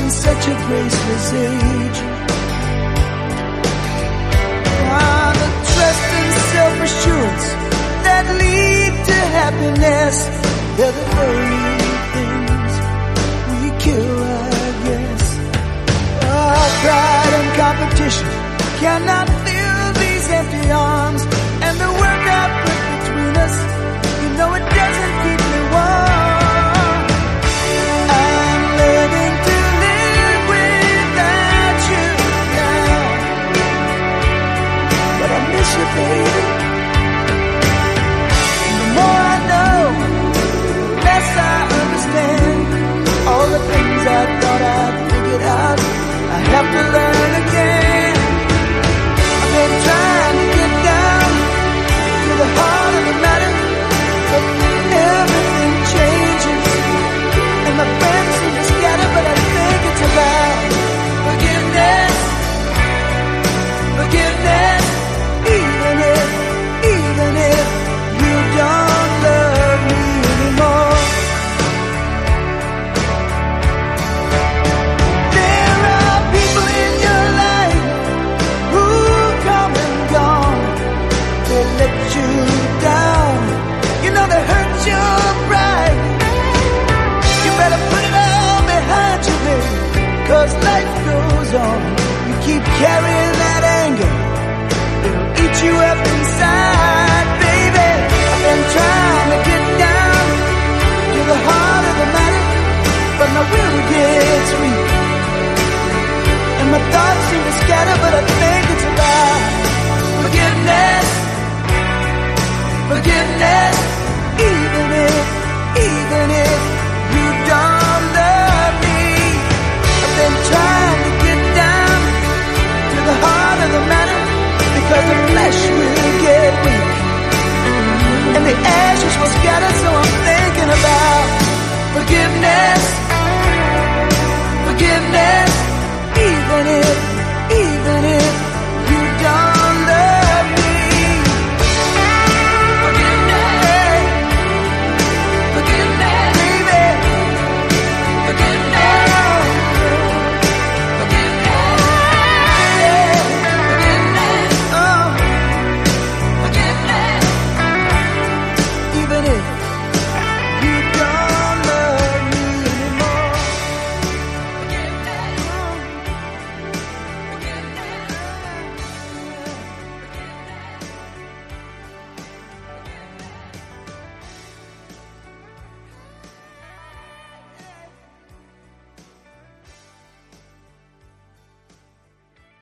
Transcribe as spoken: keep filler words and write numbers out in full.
such a graceless age. Ah, the trust and self-assurance that lead to happiness, they're the very things we kill, I guess. Ah, pride and competition cannot fill these empty arms, and the work I put between us, you know it doesn't keep me warm. I'm learning to live without you now, but I miss you, baby. And the more I know, the less I understand. All the things I thought I'd figured out, I have to learn again. I've been trying to get down to the heart of the matter, but everything changes, and my friends seem to scatter, but I think it's about forgiveness, forgiveness, even if, even if you don't love me anymore. There are people in your life who come and gone, they let you down, you know they hurt your pride. You better put it all behind you, baby, 'cause life goes on. You keep carrying that anger, it'll eat you up